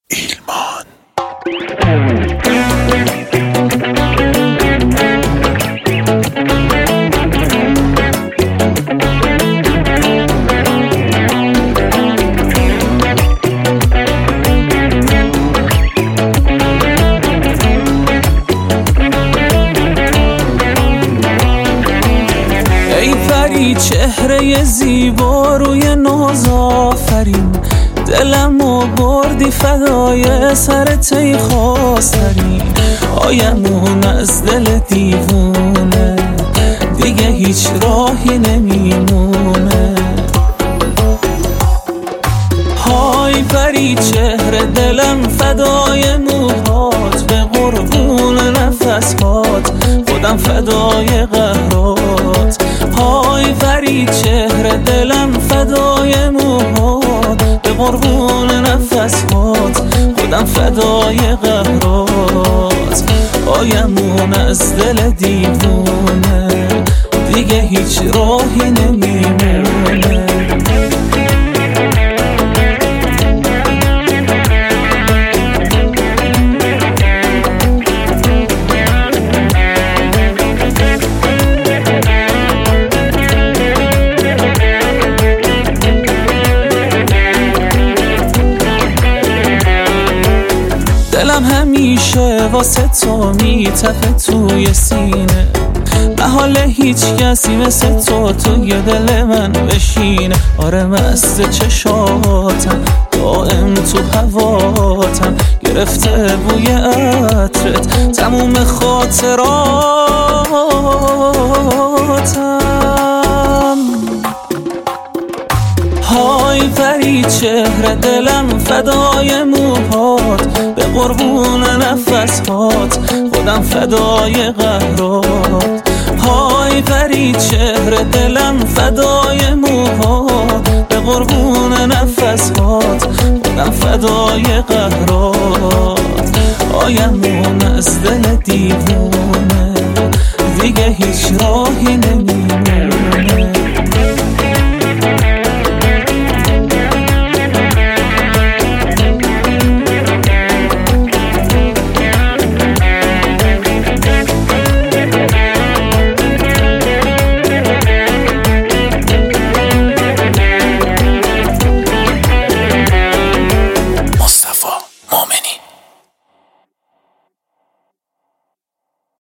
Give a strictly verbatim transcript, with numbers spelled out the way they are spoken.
ایلمان. چهره زیبا روی ناز آفرین، دلمو بردی فدای سرت ای خواسترین. آیمون از دل دیوونه دیگه هیچ راهی نمیمونه. های پری چهره دلم فدای موهات، به قربون نفسات خودم فدای قهرات. های پری چهره دلم فدای موهات، به قربون نفسات خودم فدای قهرات. آیمون از دل دیوونه دیگه هیچ راهی نمیمونه. دلم همیشه واسه تو میتپه توی سینه، محال هیچ کسی مثل تو توی دل من بشینه. آره مست چشاتم دائم تو هواتم، گرفته بوی عطرت تموم خاطراتم. های پری چهره دلم فدای موهات، به قربون نفسات خودم فدای قهرات. های پری چهره دلم فدای موهات، به قربون نفسات خودم فدای قهرات. آیمون از دل دیوونه دیگه هیچ راهی نمی